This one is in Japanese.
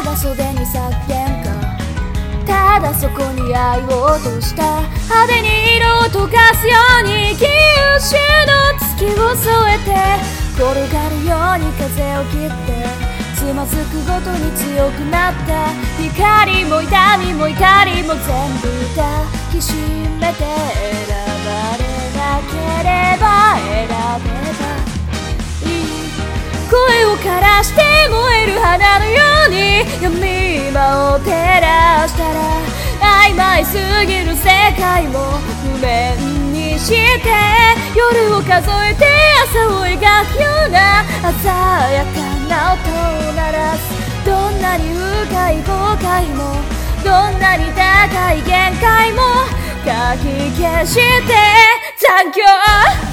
た袖に叫んだ。ただそこに愛を落とした。派手に色を溶かすように九州の月を添えて、転がるように風を切ってつまずくごとに強くなった。光も痛みも怒りも全部抱きしめて、選ばれなければ選べばいい。声を枯らして燃える花のように闇間を照らしたら、曖昧すぎる世界も譜面にして夜を数えて朝を描くような鮮やかな音を鳴らす。どんなに深い後悔もどんなに高い限界もかき消して残響